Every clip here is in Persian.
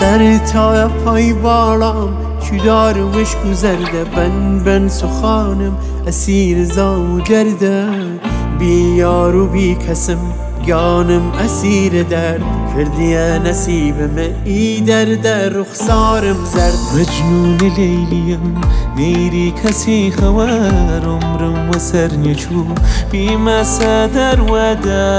سر تا پای بالام چودار وش گذرده بن سخانم اسیر زام گرده بی یار و بی کسم گانم اسیر درد کردی نصیبم ای درد رخسارم زرد مجنون لیلیم نیری کسی خوار عمرم و سر نچو بی مسادر و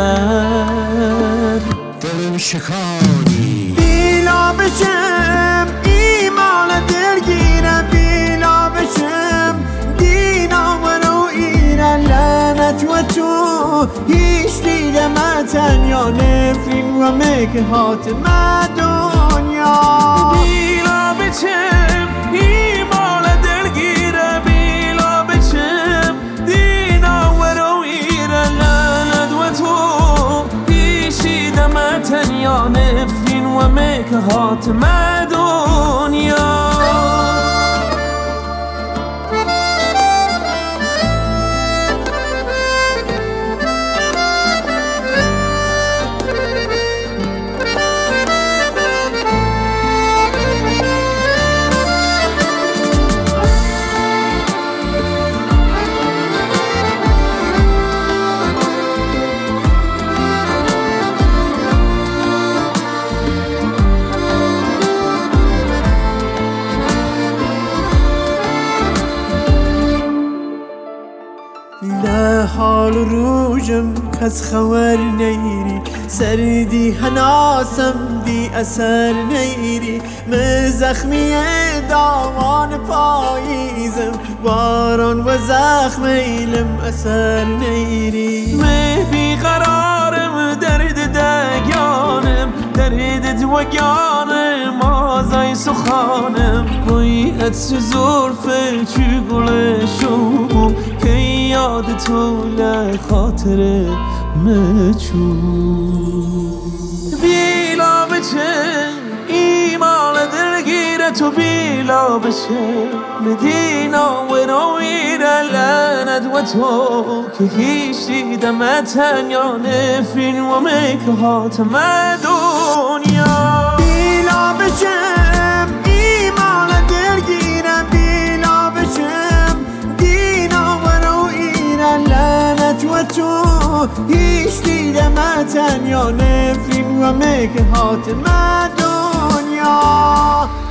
در دلم شکانی بیلا بشم ایمان دلگیرم بیلا بشم دینا ولو ایران لعنت و تو هیچ دیدم تنیا نفرین و مکهات دنیا بیلا بشم ایمان دلگیرم بیلا بشم دینا ولو ایران لعنت و تو هیچ دیدم تنیا نفرین و مکهات دنیا لا حال روجم کس خبر نیری سردی هناسم دی اثر نیری من زخمی دامان پاییزم باران و زخم ایلم اثر نیری من بیقرارم درد دگانم درد دوگانم آزای سخانم بایت زرف چی گلشو که یاد تو لخاطر مچو بیلا بچه ایمان دلگیره تو بیلا بچه مدینا و رویر لعنت و تو که هیچ دیدم تنیا نفرین و مکهات دنیا بیلا بچم ایمان دلگیرم بیلا بچم دینا و رویر لعنت و تو هیچ دیدم تنیا نفرین و مکهات دنیا